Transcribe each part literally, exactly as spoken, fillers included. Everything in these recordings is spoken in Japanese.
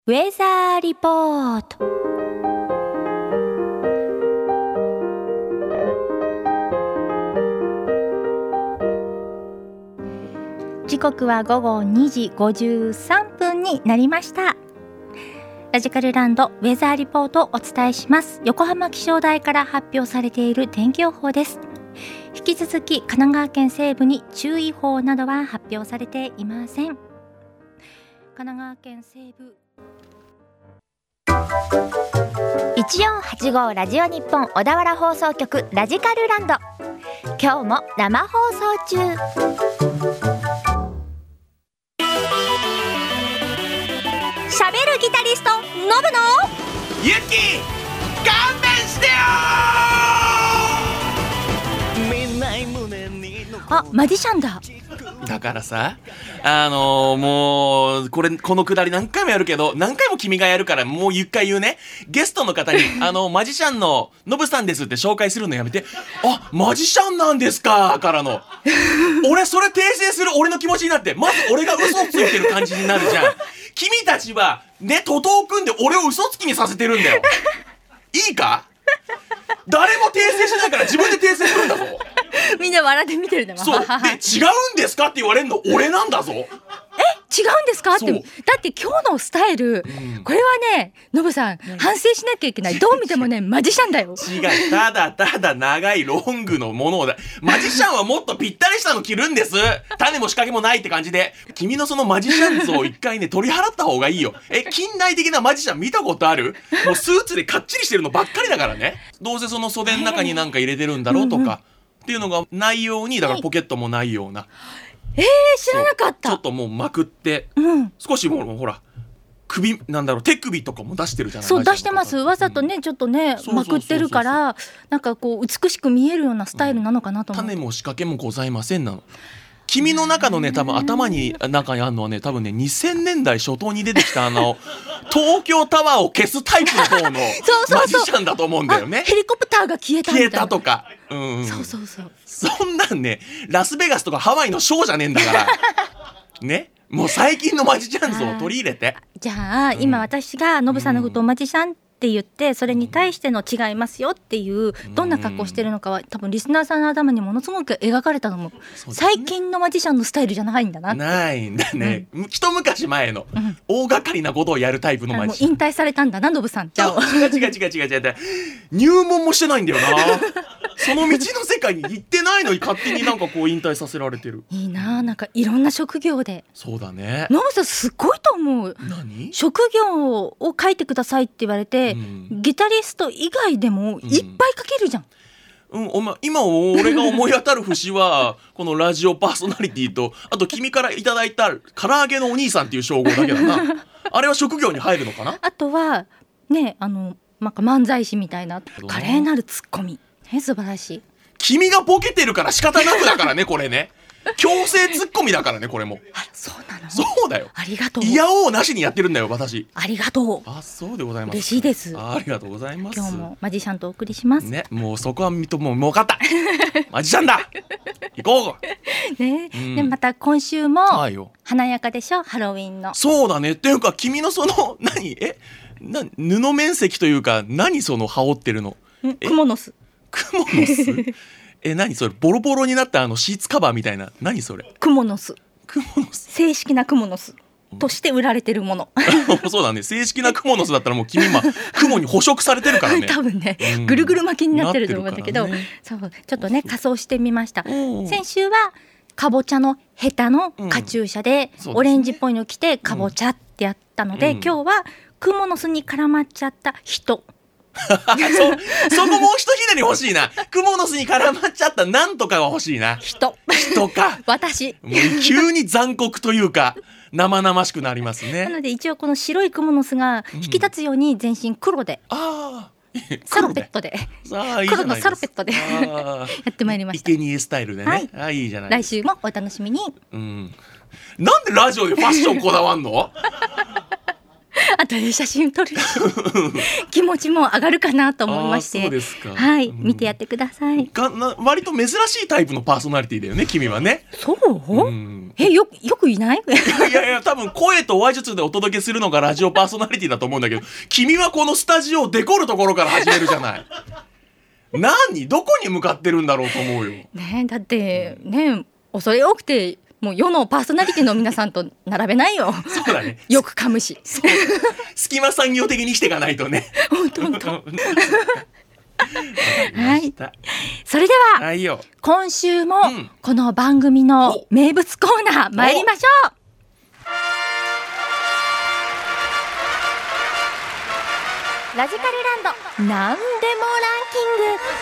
ウェザーリポート。時刻は午後にじごじゅうさんぷんになりました。ラジカルランドウェザーリポートをお伝えします。横浜気象台から発表されている天気予報です。引き続き神奈川県西部に注意報などは発表されていません。神奈川県西部いちよんはちごラジオ日本小田原放送局ラジカルランド、今日も生放送中。喋るギタリストノブのユキ勘弁してよ。 あ、マジシャンだ。 だからさ、あのー、もうこれこのくだり何回もやるけど、何回も君がやるからもう一回言うね。ゲストの方にあのマジシャンのノブさんですって紹介するのやめて。あ、マジシャンなんですかからの俺それ訂正する俺の気持ちになって、まず俺が嘘ついてる感じになるじゃん。君たちはね、徒党を組んで俺を嘘つきにさせてるんだよ。いいか、誰も訂正しないから自分で訂正するんだぞ。 みんな笑って見てるんだもん。 そうで、違うんですかって言われるの俺なんだぞ。え、 違うんですかって。だって今日のスタイル、うん、これはね、ノブさん、うん、反省しなきゃいけない。どう見てもねマジシャンだよ。 違う、ただただ長いロングのものをだ。マジシャンはもっとぴったりしたの着るんです。種も仕掛けもないって感じで。君のそのマジシャン像を一回ね取り払った方がいいよ。え、近代的なマジシャン見たことある？もうスーツでかっちりしてるのばっかりだからね。どうせその袖の中になんか入れてるんだろうとか、うんうんっていうのがないように、だからポケットもないような。 えー、知らなかった。 ちょっともうまくって、うん、少しもうほら首なんだろう、手首とかも出してるじゃない。 そう出してます。わざとね、うん、ちょっとねまくってるから、なんかこう美しく見えるようなスタイルなのかなと思って、うん、 種も仕掛けもございませんなの。君の中のね、多分頭に中にあるのはね、多分ねにせんねんだい初頭に出てきたあの東京タワーを消すタイプの方のマジシャンだと思うんだよね。 ヘリコプターが消えたみたいな。 消えたとか、うん、うん、 そうそうそう。 そんなんね、ラスベガスとかハワイのショーじゃねえんだからね。もう最近のマジシャンズを取り入れて。 じゃあ、うん、今私がノブさんのことをマジシャンって言って、それに対しての違いますよっていうどんな格好してるのかは多分リスナーさんの頭にものすごく描かれたのも、ね、最近のマジシャンのスタイルじゃないんだなって。 ないんだね、うん、一昔前の、うん、大掛かりなことをやるタイプのマジシャン。 もう引退されたんだなノブさん。じゃあ違う違う違う違う違う、入門もしてないんだよな。その道の世界に行ってないのに勝手になんかこう引退させられてる。 いいな、なんかいろんな職業で。 そうだね、 ノブさんすごいと思う。 何？ 職業を書いてくださいって言われて、うん、ギタリスト以外でもいっぱい書けるじゃん。 うん、お前今俺が思い当たる節はこのラジオパーソナリティと、あと君からいただいた唐揚げのお兄さんっていう称号だけだな。あれは職業に入るのかな。 あとはね、あのなんか漫才師みたいな華麗なるツッコミ、ね、素晴らしい。 君がボケてるから仕方なくだからねこれね。強制ツッコミだからねこれも。 あ、そうなの。 そうだよ。 ありがとう。 いやおうなしにやってるんだよ私。 ありがとう。 あ、そうでございます。 嬉しいです。 あ, ありがとうございます。 今日もマジシャンとお送りしますね。もうそこはみともう分かったマジシャンだ行こうね、うん、でまた今週も華やかでしょ、ハロウィンの。 そうだね。っていうか君のその何えな布面積というか何その羽織ってるの。 クモの巣。 クモの巣え、何それ、ボロボロになったあのシーツカバーみたいな、何それ。 クモの巣。 クモの巣。 正式なクモの巣として売られてるもの。 そうだね。正式なクモの巣だったらもう君今クモに捕食されてるからね。 多分ね、うん、ぐるぐる巻きになってると思うんだけど、ね、そうちょっとね仮装してみました。先週はかぼちゃのヘタのカチューシャで、うん、オレンジっぽいの着てかぼちゃってやったので、うん、今日はクモの巣に絡まっちゃった人。 そ, そこもう一ひねり欲しいな。クモの巣に絡まっちゃったなんとかが欲しいな。 人人か私もう急に残酷というか生々しくなりますね。 なので一応この白いクモの巣が引き立つように全身黒で、うん、あサロペットで黒のサロペットでやってまいりました。 生贄スタイルでね、はい、あ、いいじゃないですか。 来週もお楽しみに。 うん、なんでラジオでファッションこだわんのあとで写真撮る気持ちも上がるかなと思いまして。 そうですか。 はい、うん、見てやってください。 がな割と珍しいタイプのパーソナリティだよね君はね。 そう、うん、 えよよくいないいやいや多分声と話術でお届けするのがラジオパーソナリティだと思うんだけど、君はこのスタジオをデコるところから始めるじゃない。何どこに向かってるんだろうと思うよ。 ね、だってね恐れ多くてもう世のパーソナリティの皆さんと並べないよ。 そうだね。 よく噛むし。 隙間産業的にしていかないとね。 本当本当。はい。それでは、 はいよ、 今週もうんこの番組の名物コーナー参りましょう。ラジカルランドなんでもランキング。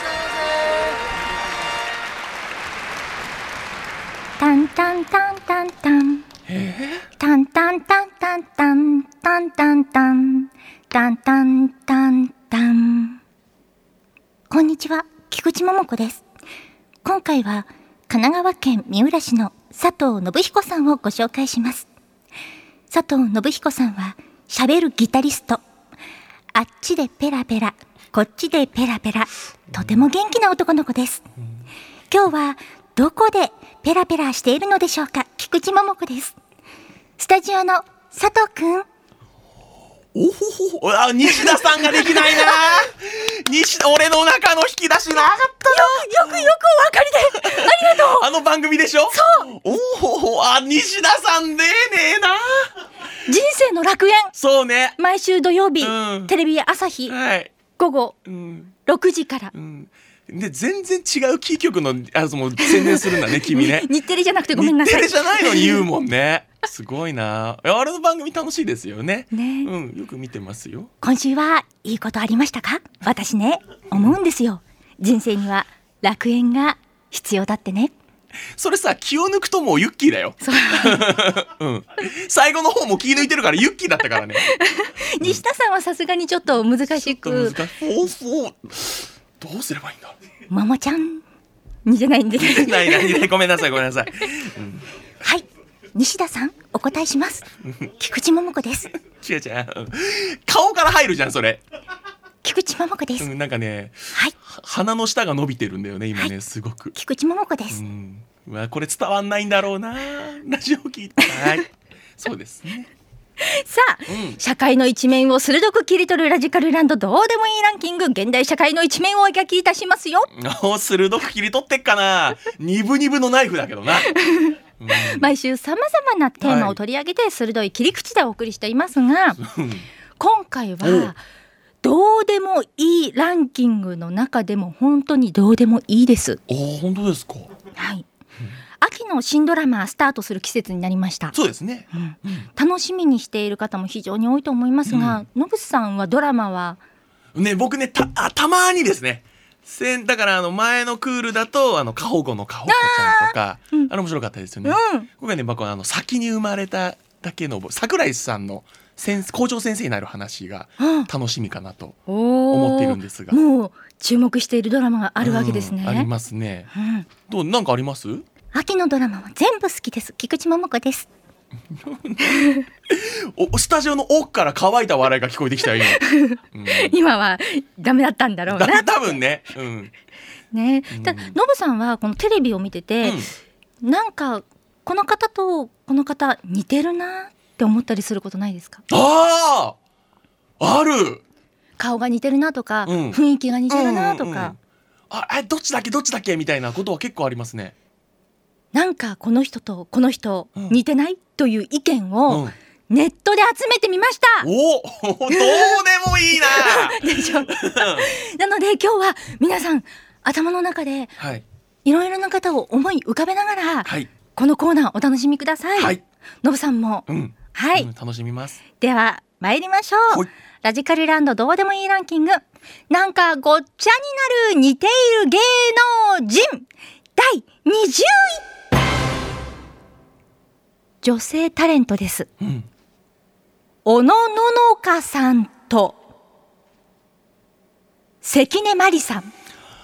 タンタンタンタンタンタンタンタンタンタンタンタンタンタンタンタンタン。こんにちは、菊池桃子です。今回は神奈川県三浦市の佐藤信彦さんをご紹介します。佐藤信彦さんはしゃべるギタリスト。あっちでペラペラ、こっちでペラペラ、とても元気な男の子です。今日はどこでペラペラしているのでしょうか。菊池桃子です。スタジオの佐藤くん。 おほほほ、あ、西田さんができないな。西俺の中の引き出しなかったよ。よくよくお分かりでありがとう。 あの番組でしょ。 そうおほほ、あ、西田さんでねえな。 人生の楽園。 そうね、 毎週土曜日、 うん、 テレビ朝日、 はい、 午後、 うん、 ろくじから、 うん、で全然違うキー局のあその宣伝するんだね君ね。 日テレじゃなくてごめんなさい。 日テレじゃないのに言うもんね。すごいな。あれの番組楽しいですよね。 ね、 うん、よく見てますよ。 今週はいいことありましたか。私ね思うんですよ。人生には楽園が必要だってね。 それさ、気を抜くともうユッキーだよ。 そう、 うん、最後の方も気抜いてるからユッキーだったからね。 西田さんはさすがにちょっと難しく、 難しい。そうどうすればいいんだ。 ももちゃん似てないんでないないない、ごめんなさいごめんなさい、うん、 はい、西田さんお答えします。菊池桃子です。 違う違う、顔から入るじゃんそれ。 菊池桃子です、 うん、なんかね、 はい、 鼻の下が伸びてるんだよね今ね、はい、すごく。 菊池桃子です。 うん、うわこれ伝わんないんだろうな、ラジオ聞いて。はい、そうですね。 さあ、うん、社会の一面を鋭く切り取るラジカルランドどうでもいいランキング、現代社会の一面をお描きいたしますよ。 お、鋭く切り取ってっかな。ニブニブのナイフだけどな。うん、 毎週さまざまなテーマを取り上げて鋭い切り口でお送りしていますが、はい、今回はどうでもいいランキングの中でも本当にどうでもいいです。 お、本当ですか。 はい、秋の新ドラマスタートする季節になりました。 そうですね、 うん、楽しみにしている方も非常に多いと思いますが、ノブさんはドラマはね、僕ね た, あたまにですね、せんだからあの前のクールだとあの過保護のかほかちゃんとか あ,、うん、あれ面白かったですよね、うん、僕はね、僕はあの先に生まれただけの桜井さんの先校長先生になる話が楽しみかなと思っているんですが、 もう注目しているドラマがあるわけですね、 うん、ありますね、うん、どうなんかあります？ 秋のドラマは全部好きです。菊池桃子です。 おスタジオの奥から乾いた笑いが聞こえてきたよ今、うん、 今はダメだったんだろうな多分ね、うん、 ね、ただノブさんはこのテレビを見てて、うん、なんかこの方とこの方似てるなって思ったりすることないですか？ ああ、ある。 顔が似てるなとか、うん、雰囲気が似てるなとか、うんうんうん、ああどっちだっけどっちだっけみたいなことは結構ありますね。 なんかこの人とこの人似てない、うん、という意見をネットで集めてみました。 おどうでもいいなでしょなので今日は皆さん頭の中でいろいろな方を思い浮かべながら、はい、このコーナーお楽しみください。はい、のぶさんも、うん、はい、うん、楽しみます。では参りましょう。ラジカルランドどうでもいいランキング、なんかごっちゃになる似ている芸能人だいにじゅうい、女性タレントです、うん、小野ののかさんと関根麻里さん。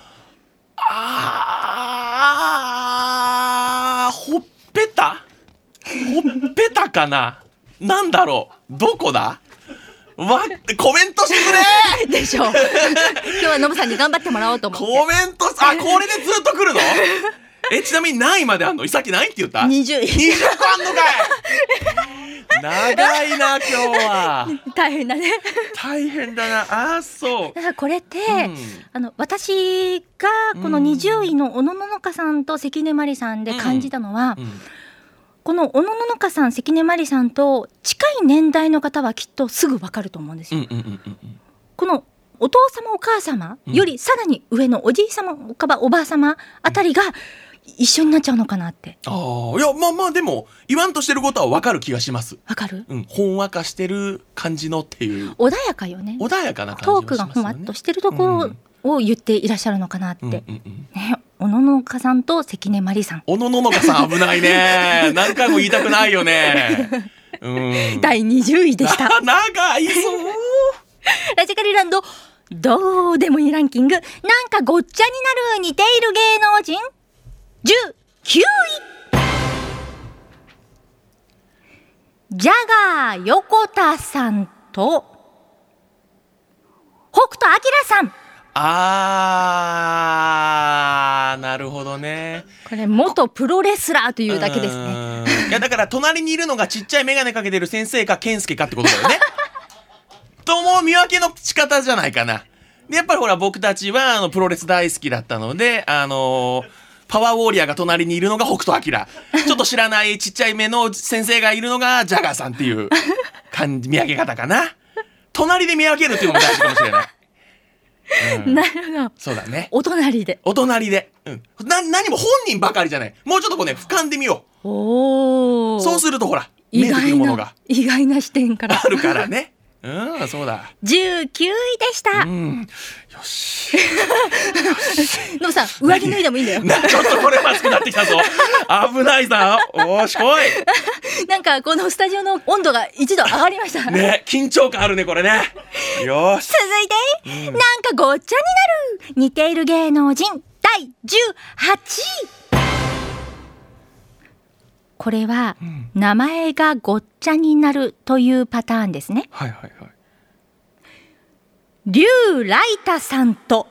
あー、ほっぺたほっぺたかな、なんだろう、どこだわってコメントしてくれでしょ今日はノブさんに頑張ってもらおうと思ってコメント、あ、これでずっと来るのえちなみに何位まであんの？さっき何位って言った？ にじゅうい。 にじゅっこあんのかい長いな今日は。 大変だね。 大変だなあ。そうだからこれって、 うん、 あの私がこのにじゅういの小野ののかさんと関根麻里さんで感じたのは、うんうん、この小野ののかさん関根麻里さんと近い年代の方はきっとすぐ分かると思うんですよ、うんうんうんうん、このお父様お母様よりさらに上のおじい様おばあ様あたりが一緒になっちゃうのかなって。 ああ、いやまあまあでも言わんとしてることは分かる気がします。 分かる、 うん、ほんわかしてる感じのっていう穏やかよね。 穏やかな感じトークがほんわっとしてるところを言っていらっしゃるのかなって、うんうんうんね、小野のかさんと関根麻里さん。 小野ののかさん危ないね何回も言いたくないよね、うん、 だいにじゅういでした。 長いぞラジカリランドどうでもいいランキング、なんかごっちゃになる似ている芸能人じゅうきゅうい、ジャガー横田さんと北斗晶さん。 あーなるほどね。 これ元プロレスラーというだけですね。 いやだから隣にいるのがちっちゃい眼鏡かけてる先生か健介かってことだよねと思う見分けの仕方じゃないかな。でやっぱりほら僕たちはあのプロレス大好きだったので、あのー、パワーウォーリアーが隣にいるのが北斗晶、ちょっと知らないちっちゃい目の先生がいるのがジャガーさんっていう感じ見分け方かな。隣で見分けるっていうのも大事かもしれない、うん、 なるほど。 そうだね。 お隣でお隣で、うん、な何も本人ばかりじゃない。もうちょっとこうね俯瞰で見よう。 おそうするとほら見えてくるものが意外な視点からあるからねうん、そうだ。 じゅうきゅういでした。 うん、よし。 ノブさん、上着脱いでもいいんだよ。 ちょっとこれ熱くなってきたぞ。危ないぞ。おーしこい。 なんかこのスタジオの温度が一度上がりました。 ね、緊張感あるねこれね。よし。 続いて、うん、なんかごっちゃになる似ている芸能人だいじゅうはちい。これは、うん、名前がごっちゃになるというパターンですね。 はいはいはい。 龍来太さんと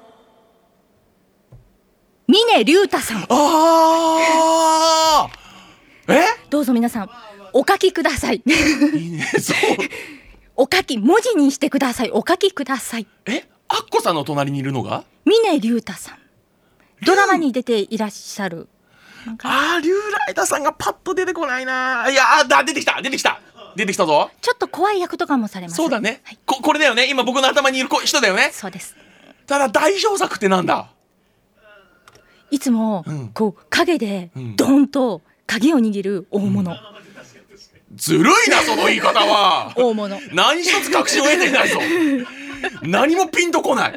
峰竜太さん。 ああ。え？ どうぞ皆さんお書きください。 いいね。そう。 お書き文字にしてください。お書きください。 え？アッコさんの隣にいるのが？ 峰竜太さん。ドラマに出ていらっしゃる。 ああ、龍来太さんがパッと出てこないな。いやだ出てきた出てきた出てきたぞ。 ちょっと怖い役とかもされます。 そうだね、 はい、 こ, これだよね。今僕の頭にいる人だよね。 そうです。 ただ代表作ってなんだ。 いつも、うん、こう影でドーンと鍵を握る大物、うん、 ずるいなその言い方は。 大物何一つ確信を得ていないぞ。何もピンとこない。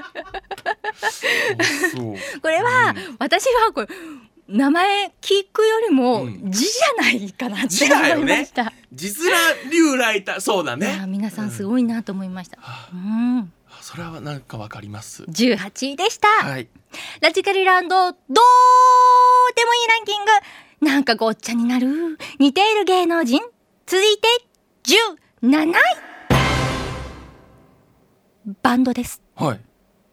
そうこれは、うん、私はこれ名前聞くよりも字じゃないかなって思いました。 うん、字面龍来太。そうだね。 皆さんすごいなと思いました。うん、うん、 それはなんかわかります。 じゅうはちいでした。 はい、 ラジカリランドどうでもいいランキング、なんかごっちゃになる似ている芸能人。続いてじゅうなない。バンドです。 はい。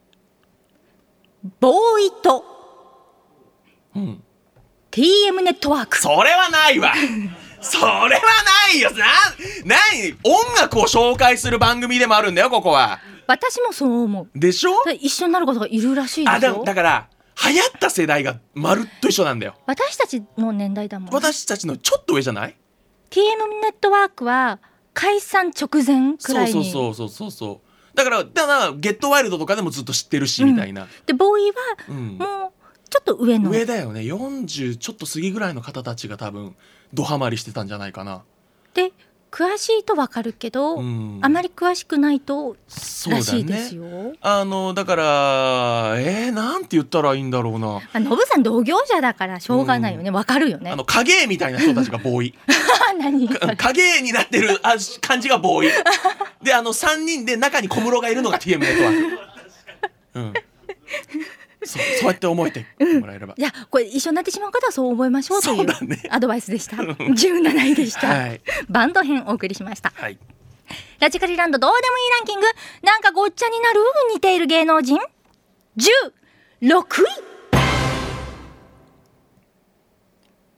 ボーイと、 うん、 ティーエム ネットワーク。 それはないわ。それはないよ。な、なに音楽を紹介する番組でもあるんだよここは。 私もそう思う。 でしょ。 一緒になることがいるらしいですよ。 あ、だ、だから流行った世代がまるっと一緒なんだよ。 私たちの年代だもん、ね、 私たちのちょっと上じゃない？ ティーエム ネットワークは解散直前くらいに。 そうそうそうそうそう。だからだからゲットワイルドとかでもずっと知ってるし、うん、みたいな。 でボーイはもうちょっと上の、 上だよね。よんじゅうちょっと過ぎぐらいの方たちが多分ドハマりしてたんじゃないかな。 で詳しいと分かるけど、うん、あまり詳しくないとらしいですよ。そうだね、 あのだからえー、なんて言ったらいいんだろうな。 ノブさん同業者だからしょうがないよね。分かるよね。 あの影絵みたいな人たちがボーイ。 何影絵になってるあ感じがボーイで、あのさんにんで中に小室がいるのが ティーエム ネットワーク。うん、そ, そうやって覚えてもらえれば、 うん、いやこれ一緒になってしまう方はそう覚えましょうという、ね、アドバイスでした。じゅうなないでした、はい、バンド編お送りしました、はい、ラジカリランドどうでもいいランキング、なんかごっちゃになる似ている芸能人じゅうろくい。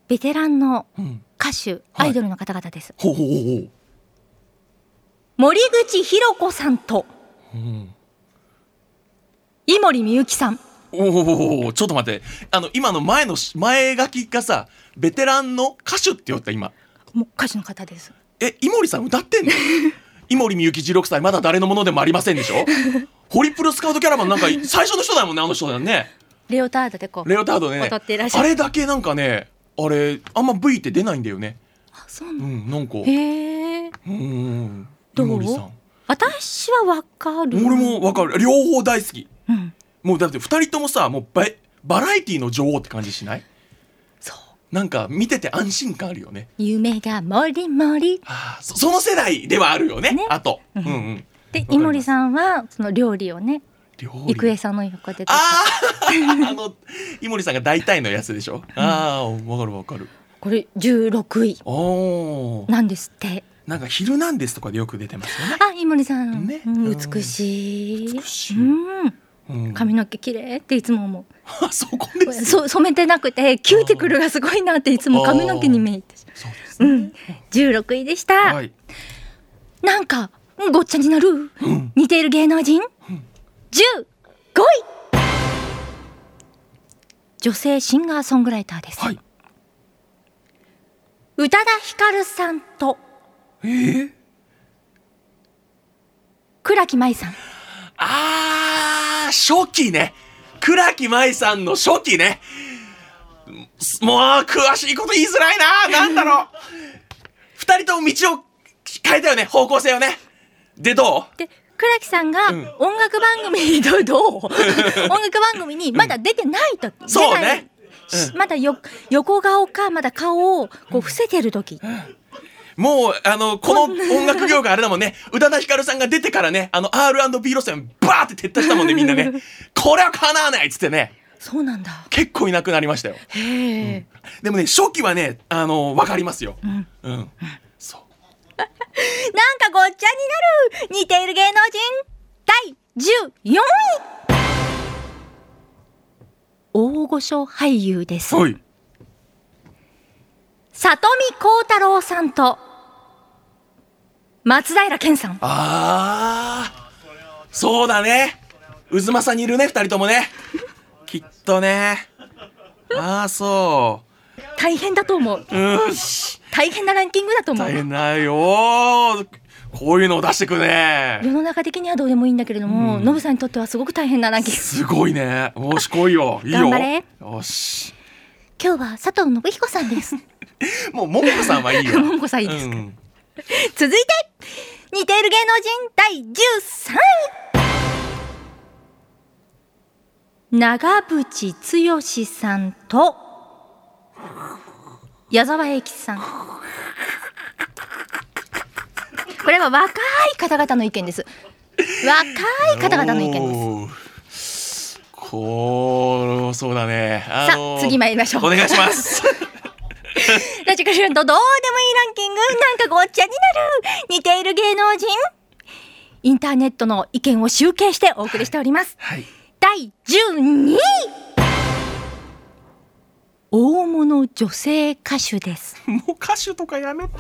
ベテランのうん歌手、 はいアイドルの方々です。 ほうほうほうほう。 森口博子さんとうん井森美幸さん。 おお、ちょっと待って、あの今の前の前書きがさ、ベテランの歌手って言った今。 もう歌手の方です。 え、井森さん歌ってんの？井森美幸じゅうろくさい、まだ誰のものでもありませんでしょ。ホリプロスカウトキャラバンなんか最初の人だもんね、あの人だよね。 レオタードでこうレオタードね。 踊っていらっしゃる。 あれだけなんかね、あれあんま ブイ って出ないんだよね。 あ、そうなの。 うん、なんか。 へえ。 うんどう井森さん。 私はわかる。 俺もわかる。両方大好き。 うん。 もうだってふたりともさ、もうババラエティの女王って感じしない？ そう。 なんか見てて安心感あるよね。 夢がもりもり。 ああ、そ, その世代ではあるよね。 ねあと、 ううんんうん。 で、 わかります井森さんはその料理をね、 料理。 郁恵さんの横で。 ああ、あの井森さんが大体のやつでしょ。ああ、わかるわかる。 これじゅうろくいおお。 なんですって。 なんかヒルナンデスとかでよく出てますよね。 あ、井森さん、 ねうんうん美しい。 美しいうん。 うん、 髪の毛綺麗っていつも思あ、そこでう。 す。 そ染めてなくてキューティクルがすごいなっていつも髪の毛に見えて。 そうですね。 うん。じゅうろくいでした。 はい。 なんかごっちゃになる。 うん。 似ている芸能人。じゅうごい。女性シンガーソングライターです。 はい。 宇多田ヒカルさんとえー、 倉木舞さん。 あー、初期ね。倉木舞さんの初期ね。もう詳しいこと言いづらいな。なんだろう。二人とも道を変えたよね。方向性をね。でどう？ で倉木さんがうん音楽番組にどうどう音楽番組にまだ出てない時、 そうね。 出ないまだよ横顔かまだ顔をこう伏せてる時、 もうあのこの音楽業界あれだもんね。宇多田ヒカルさんが出てからね、あの アールアンドビー 路線バーって撤退したもんね、みんなね。これは叶わないっつってね。 そうなんだ。 結構いなくなりましたよ。 へえ、 でもね、初期はね、あのわかりますよ。 うん、 うん。そう。 なんかごっちゃになる似ている芸能人だいじゅうよんい。大御所俳優です。 はい。 里見幸太郎さんと松平健さん。 あー、そうだね。渦政にいるね、二人ともね。きっとね。あー、そ大変だと思う。 う。うん。 大変なランキングだと思う。 大変だよー。こういうのを出してくね。 世の中的にはどうでもいいんだけれども、 うんノブさんにとってはすごく大変なランキング。 すごいね。よし、来いよ。いいよ。 頑張れ。 よし。 今日は佐藤信彦さんです。 もう、ももこさんはいいよ。 ももこさんいいですか。 うん続いて似ている芸能人だいじゅうさんい。長渕剛さんと矢沢永吉さん。これは若い方々の意見です。若い方々の意見です。 おーこう、そうだね。あのーさあ次参りましょう。 お願いします。 ラジカルランドどうでもいいランキング、なんかごっちゃになる似ている芸能人。インターネットの意見を集計してお送りしております。 はい。 だいじゅうにい。大物女性歌手です。 もう歌手とかやめて。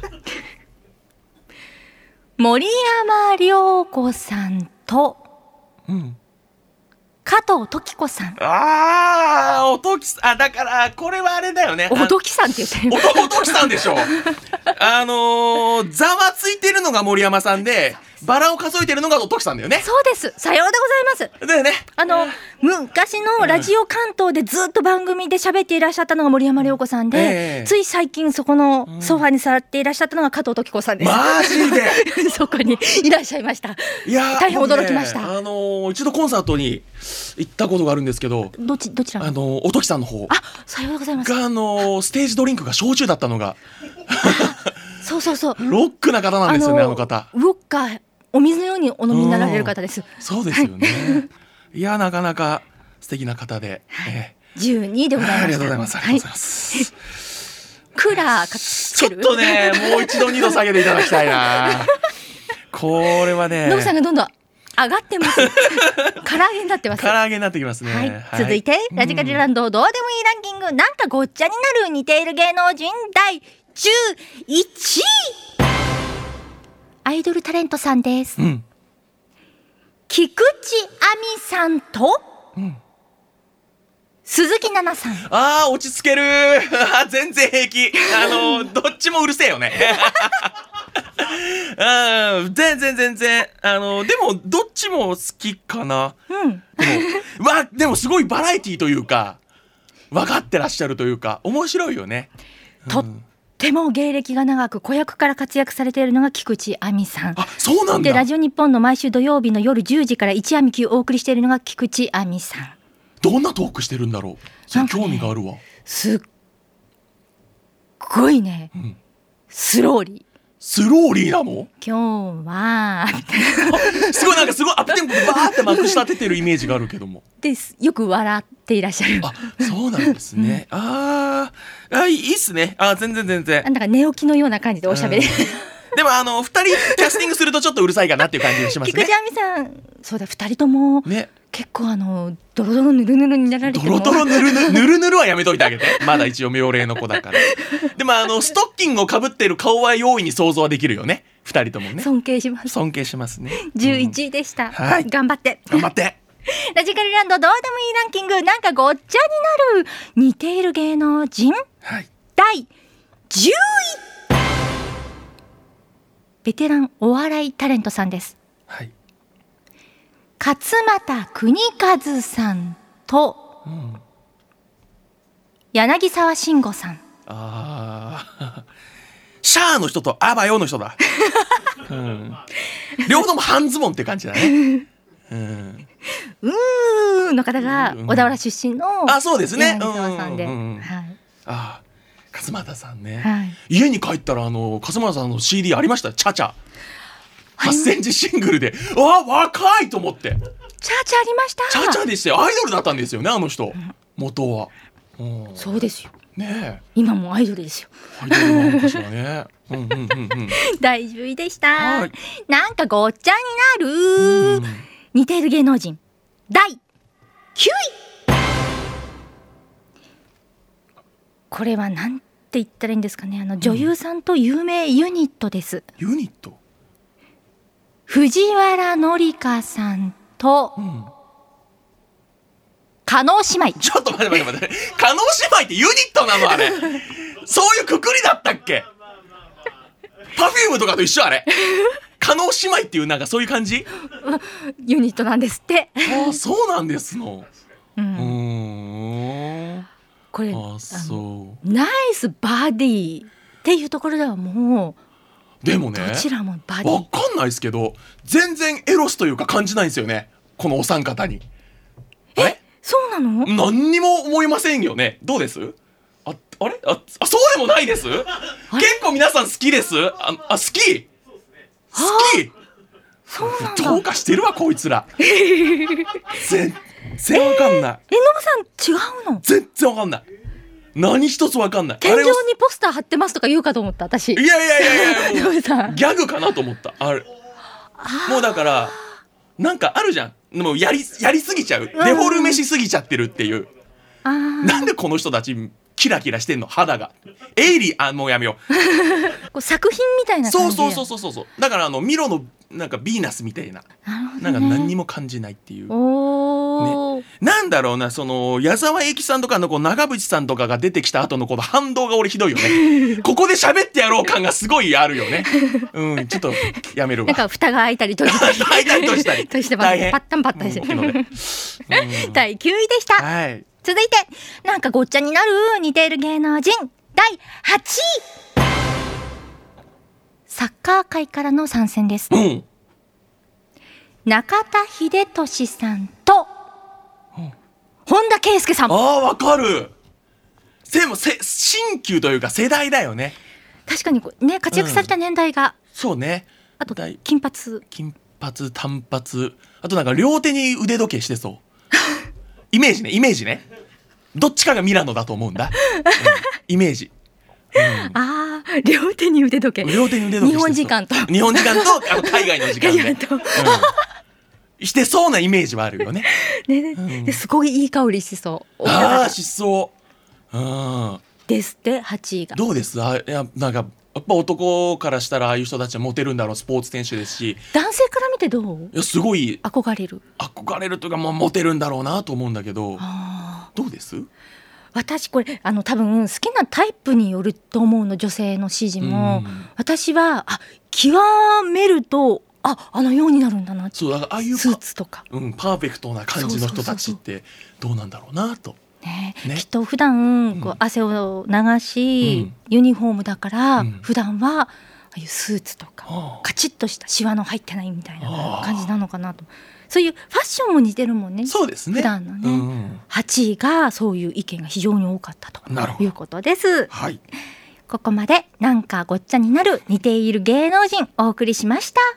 森山良子さんとうん。 加藤登紀子さん。 ああ、おときさん、あ、だから、これはあれだよね。 おどきさんって言ってる。 おと、おときさんでしょ。あのー、ざわついてるのが森山さんで、バラを数えてるのがおときさんだよね。 そうです。さようでございます。 だよね。 あの昔のラジオ関東でずっと番組で喋っていらっしゃったのが森山良子さんで、 ええつい最近そこのソファに座っていらっしゃったのが加藤登紀子さんです。 マジで。 そこにいらっしゃいました。 いやー、 大変驚きました僕ねあのー、一度コンサートに行ったことがあるんですけど、 どっちどちらあのー、おときさんの方あ、さようでございます。 が、あのー、ステージドリンクが焼酎だったのが、 そうそうそう。 ロックな方なんですよね、あの方。 ウォッカお水のようにお飲みになられる方です。 そうですよね。いや、なかなか素敵な方で。えじゅうにいでございました。 ありがとうございます。ありがとうございます。 はいクーラーかつちょける。 っとね、もう一度二度下げていただきたいな。これはね。 ノブさんがどんどん上がってます唐揚げになってます。 唐揚げになってきますね、 はいはい、 続いてラジカルランドどうでもいいランキング、なんかごっちゃになる似ている芸能人だいじゅういちい、アイドルタレントさんです、 うん、 菊池亜美さんと、うん、鈴木奈々さん。 あー落ち着ける全然平気、あのどっちもうるせえよねあ全然全然あのでもどっちも好きかな、うん、でもわでもすごいバラエティーというか分かってらっしゃるというか面白いよね、うん、 とっても芸歴が長く子役から活躍されているのが菊池亜美さん。 あ、そうなんだ。 でラジオ日本の毎週土曜日の夜じゅうじから一夜みきをお送りしているのが菊池亜美さん。 どんなトークしてるんだろう、それ興味があるわ、ね、 すっごいね、うん、スローリースローリーなの？ 今日はすごいなんかすごいアップテンポでバーってまくし立ててるイメージがあるけどもですよく笑っていらっしゃる。 あ、そうなんですね、うん、あーあいいっすね。あ全然全然なんだか寝起きのような感じでおしゃべりでもあのふたりキャスティングするとちょっとうるさいかなっていう感じがしますね。 菊池亜美さんそうだふたりとも、ね、結構あのドロドロヌルヌルになられてもドロドロヌルヌルヌルヌルはやめといてあげてまだ一応妙齢の子だからでもあのストッキングをかぶってる顔は容易に想像はできるよね、ふたりともね。 尊敬します。 尊敬しますね。 じゅういちいでした、うん、 はい、 頑張って頑張ってラジカルランドどうでもいいランキング、なんかごっちゃになる似ている芸能人、はい、だいじゅういベテランお笑いタレントさんです、はい、勝俣邦和さんと、うん、柳沢慎吾さん。 あシャーの人とアバヨの人だ、うん、両方とも半ズボンって感じだねうん、 うーの方が小田原出身のあそうですね柳沢さんで、 うんうんうん、 はい、 あ勝俣さんね、 はい、 家に帰ったらあの勝俣さんの シーディー ありました。チャチャはちセンチシングルで、わ若いと思って。 チャチャありました。 チャチャでしたよ。アイドルだったんですよねあの人、うん、元は、 うん、そうですよね、 今もアイドルですよ。 アイドルなのかしらねうんうんうん、うん、 だいじゅういでした。なんかごっちゃになる、うん、似ている芸能人だいきゅうい。これはなんて言ったらいいんですかね、あの女優さんと有名ユニットです、 うん、ユニット藤原紀香さんと、うん、加納姉妹。 ちょっと待って待って待って加納姉妹ってユニットなのあれそういうくくりだったっけパフュームとかと一緒あれ加納姉妹っていうなんかそういう感じユニットなんですって。 ああそうなんですの、うん、うーんこれあそうナイスバディっていうところではもうでもねどちらもバディわかんないですけど全然エロスというか感じないんですよねこのお三方に。 えそうなの？ 何にも思いませんよね。どうです？ああれ あ, あそうでもないです。結構皆さん好きです。ああ好き好きそうなんだ。 どうかしてるわこいつら全然わかんない。 えー、ノブさん違うの？全然わかんない。何一つわかんない。 天井にポスター貼ってますとか言うかと思った私。いやいやいやいやもうギャグかなと思ったあれ。あもうだからなんかあるじゃん。もうやりやりすぎちゃう。デフォルメしすぎちゃってるっていう。あなんでこの人たちキラキラしてんの肌が。エイリあもうやめよう。 こう作品みたいな感じ。 そうそうそうそうそう。だからあのミロのなんかヴィーナスみたいな。なるほどね、なんか何にも感じないっていう。おね、なんだろうなその矢沢永吉さんとかのこう長渕さんとかが出てきた後のこの反動が俺ひどいよね。ここで喋ってやろう感がすごいあるよね。うんちょっとやめるわ。 なんか蓋が開いたり閉じたり開いたり閉じたりとしてますね。パッタンパッタンしてる、うん、だいきゅういでした、はい、続いてなんかごっちゃになる似ている芸能人だいはちいサッカー界からの参戦です、うん、中田英寿さんと、うん、本田圭佑さん。 あーわかる。でもせ新旧というか世代だよね。 確かにこう、ね、活躍された年代が、 うん、そうね。 あと金髪金髪短髪あとなんか両手に腕時計してそうイメージねイメージねどっちかがミラノだと思うんだ、うん、イメージ、うん、 あー両手に腕時計両手に腕時計日本時間と日本時間とあの海外の時間ね、うん、 してそうなイメージはあるよね。 ね、 うんですごいいい香りしそうああしそううんですってはちいがどうですあいやなんかやっぱ男からしたらああいう人たちはモテるんだろうスポーツ選手ですし男性から見てどういやすごい憧れる憧れるというかもうモテるんだろうなと思うんだけどあどうです私これあの多分好きなタイプによると思うの女性の支持も、 うん私はあ極めるとああのようになるんだなそうだからああいうパスーツとか、 うん、パーフェクトな感じの人たちってどうなんだろうなとねねきっと普段こううん汗を流し、 うんユニフォームだから、 うん普段はああいうスーツとかはあカチッとしたシワの入ってないみたいなああ感じなのかなとそういうファッションも似てるもんねそうですね普段のね、 うんはちいがそういう意見が非常に多かったとなるほどいうことですはいここまでなんかごっちゃになる似ている芸能人お送りしました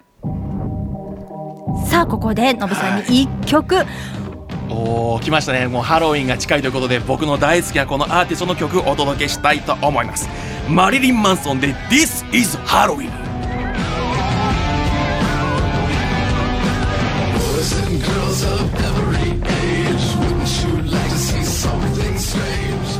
さあここでのぶさんにいっきょく、 おー来ましたねもうハロウィンが近いということで僕の大好きなこのアーティストの曲をお届けしたいと思いますマリリン・マンソンで This is Halloween Boys and girls of every age, wouldn't you like to see something strange?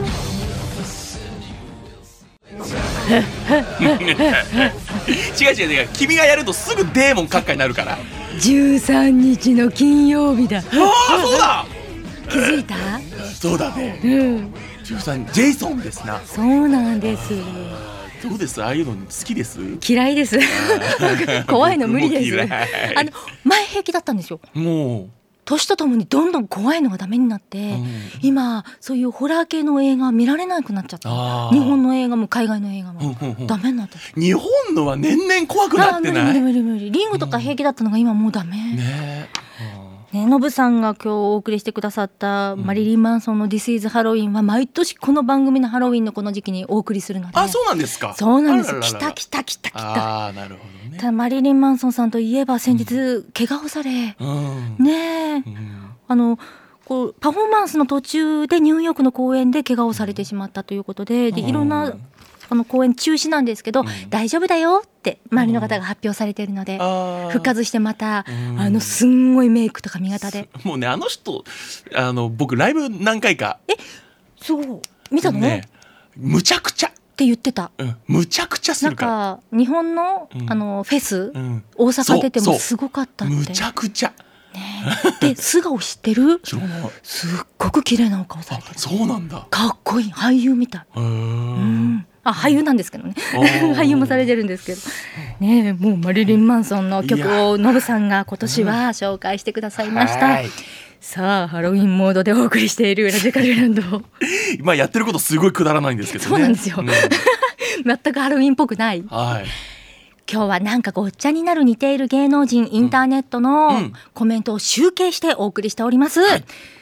違う違う違う君がやるとすぐデーモン閣下になるからじゅうさんにちの金曜日だああそうだ気づいた、 そうだねうん、 じゅうさんジェイソンですなそうなんですどうですああいうの好きです嫌いです怖いの無理です僕も嫌いあの前平気だったんですよも年とともにどんどん怖いのがダメになって、 うん今そういうホラー系の映画見られなくなっちゃったあー日本の映画も海外の映画う、 もうんうんうんダメになって日本のは年々怖くなあー無理ってないね無理無理無理リングとか平気だったのが今もうダメえ、 ねノブさんが今日お送りしてくださったマリリン・マンソンの This is Halloween は毎年この番組のハロウィンのこの時期にお送りするのであそうなんですかそうなんですよあらららら来た来た来た来たああなるほどねただマリリン・マンソンさんといえば先日怪我をされ、 うんねえうんあのこうパフォーマンスの途中でニューヨークの公演で怪我をされてしまったということで、でいろんなあの公演中止なんですけど、 うん大丈夫だよって周りの方が発表されているので、 あー復活してまた、 うんあのすんごいメイクとか見方で、 もうねあの人あの僕ライブ何回かそう見たの、 ねむちゃくちゃ、 って言ってた。 うん、むちゃくちゃすなんるからか日本の、 うんあのフェス、 うん大阪出てそうそうもすごかったって。 むちゃくちゃねで素顔知ってる？ 知らないすっごく綺麗なお顔さあれてる。 そうなんだかっこいい俳優みたい。 へーうんあ俳優なんですけどねおー俳優もされてるんですけどねえもうマリリン・マンソンの曲をノブさんが今年は紹介してくださいました、 はいさあハロウィンモードでお送りしているラジカルランド今やってることすごいくだらないんですけどねそうなんですようん全くハロウィンっぽくないはい今日はなんかごっちゃになる似ている芸能人インターネットうのんコメントを集計してお送りしております、 はい